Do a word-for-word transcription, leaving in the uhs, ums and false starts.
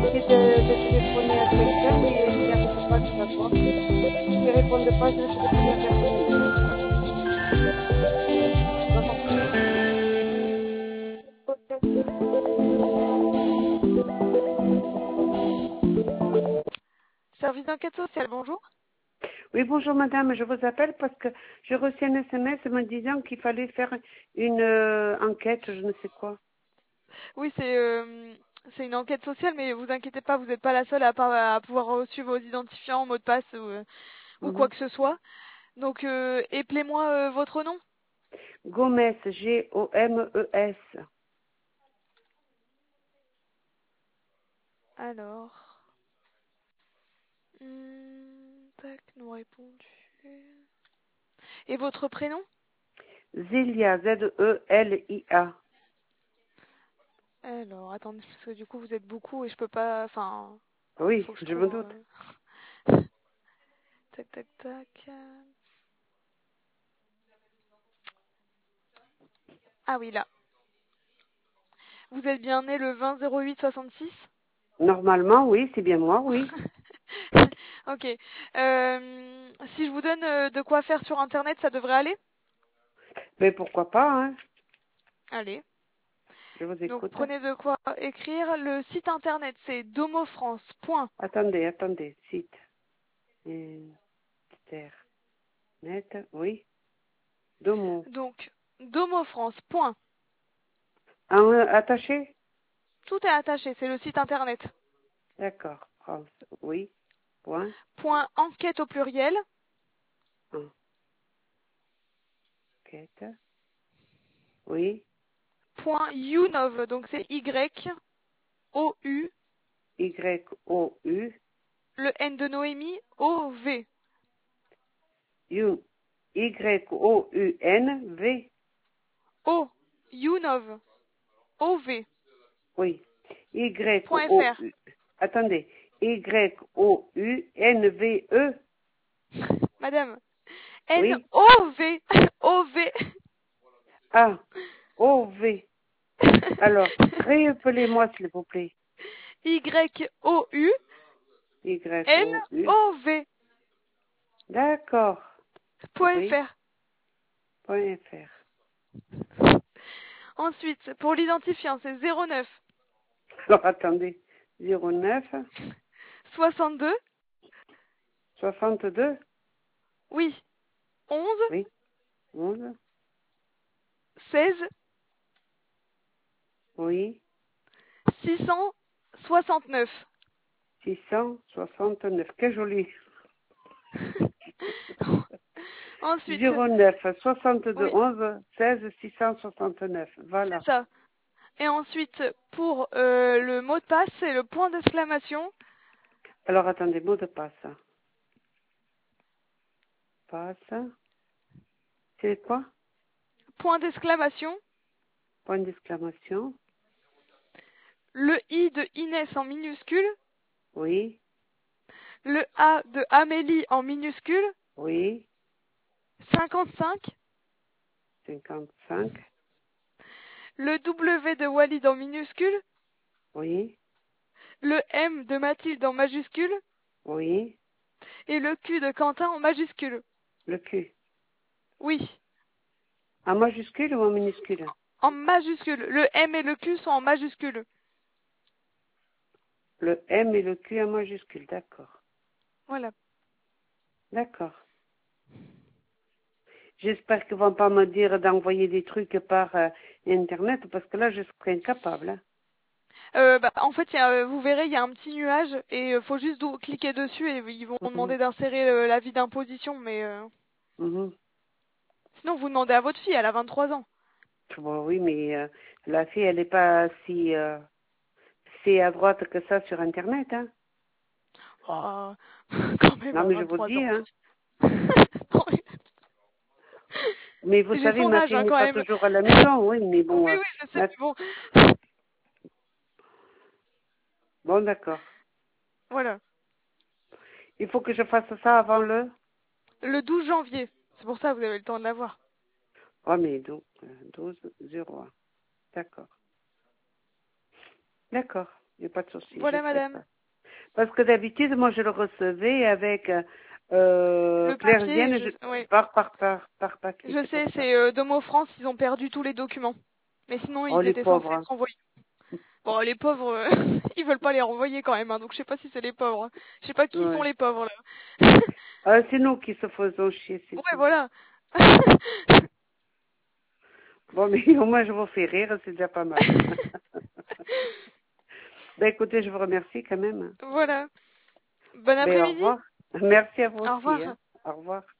essayé de, de téléphoner à quelqu'un, mais il n'y arrive pas tout d'abord. S'il ne répondent pas, je vais téléphoner à personne. Service d'enquête sociale, bonjour. Oui, bonjour madame, je vous appelle parce que j'ai reçu un S M S me disant qu'il fallait faire une euh, enquête, je ne sais quoi. Oui, c'est euh, c'est une enquête sociale, mais vous inquiétez pas, vous n'êtes pas la seule à, pas, à pouvoir suivre vos identifiants, mots de passe ou, euh, ou quoi Mm-hmm. que ce soit. Donc, euh, appelez-moi euh, votre nom. Gomes, G O M E S. Alors, hum, tac, non répondu. Et votre prénom? Zilia, Z E L I A. Alors, attendez, parce que du coup, vous êtes beaucoup et je peux pas... Enfin, Oui, faut que je je me trouve... doute. euh, Tac, tac, tac. Ah oui, là. Vous êtes bien né le vingt zéro huit soixante-six? Normalement, oui, c'est bien moi, oui. Ok. Euh, si je vous donne euh, de quoi faire sur Internet, ça devrait aller? Mais pourquoi pas, hein? Allez. Je vous Donc, écoute. prenez de quoi écrire. Le site Internet, c'est domofrance point. Attendez, attendez, site. Internet, oui. Domo. Donc, domofrance point. En attaché? Tout est attaché, c'est le site Internet. D'accord. France, oui. Point. Point enquête au pluriel. Enquête. Oui. Point younov, donc c'est Y O U, Y O U. le N de Noémie, O V. U. Y O U N V. O, younov, O V. Oui. Y Point O fr. U. Attendez. Y O U N V E. Madame, N Oui. O V, O V. A. O V. Alors, réappelez-moi s'il vous plaît. Y O U Y N O U. O V. D'accord. Point Oui. fr. Point F R. Ensuite, pour l'identifiant, c'est zéro neuf Alors, attendez. zéro neuf soixante-deux. soixante-deux. Oui. onze Oui. onze. seize Oui. six cent soixante-neuf. six cent soixante-neuf. Quel joli. Ensuite, zéro neuf soixante-deux oui, onze seize six cent soixante-neuf. c'est Voilà. ça. Et ensuite, pour euh, le mot de passe, c'est le point d'exclamation. Alors, attendez, mot de passe. Passe. C'est quoi? Point d'exclamation. Point d'exclamation. Le I de Inès en minuscule. Oui. Le A de Amélie en minuscule. Oui. cinquante-cinq. cinquante-cinq. Le W de Walid en minuscule. Oui. Le M de Mathilde en majuscule. Oui. Et le Q de Quentin en majuscule. Le Q. Oui, En majuscule ou en minuscule? en majuscule. Le M et le Q sont en majuscule. Le M et le Q en majuscule. D'accord. Voilà. D'accord. J'espère qu'ils vont pas me dire d'envoyer des trucs par euh, Internet parce que là, je serai incapable. Hein. Euh, bah, en fait, il y a, euh, vous verrez, il y a un petit nuage et il faut juste dou- cliquer dessus et ils vont Mhm. demander d'insérer euh, l'avis d'imposition. Mais euh, Mhm. sinon, vous demandez à votre fille, elle a vingt-trois ans. Bon, oui, mais euh, la fille, elle n'est pas si, euh, si à droite que ça sur Internet. Hein. Oh, quand même, Non, à mais je vous le vingt-trois dis. ans. Hein. Non, mais Mais vous j'ai savez, son ma âge fille hein, n'est quand pas même. toujours à la maison. Oui, mais Oui, bon. euh, oui, je sais, ma- mais bon. Bon, d'accord. Voilà. Il faut que je fasse ça avant le... Le douze janvier. C'est pour ça que vous avez le temps de l'avoir. Oh, mais douze zéro un. D'accord. D'accord. Il n'y a pas de souci. Voilà, je ferai madame. ça. Parce que d'habitude, moi, je le recevais avec euh, Le Claire papier, Vienne, je, je, oui. par, par, par, par papier, Je c'est pour sais, ça. c'est euh, Domo France, ils ont perdu tous les documents. Mais sinon, Oh, ils les étaient censés pauvres. être envoyés. Bon, les pauvres, euh, ils veulent pas les renvoyer quand même, hein, donc je sais pas si c'est les pauvres. Hein. Je sais pas qui sont Ouais. les pauvres là. Ah, c'est nous qui se faisons chier, c'est Ouais, tout. voilà. Bon, mais au moins, je vous fais rire, c'est déjà pas mal. Ben, écoutez, je vous remercie quand même. Voilà. Bon Ben, au après-midi. revoir. Merci à vous Au aussi. revoir. Hein. Au revoir.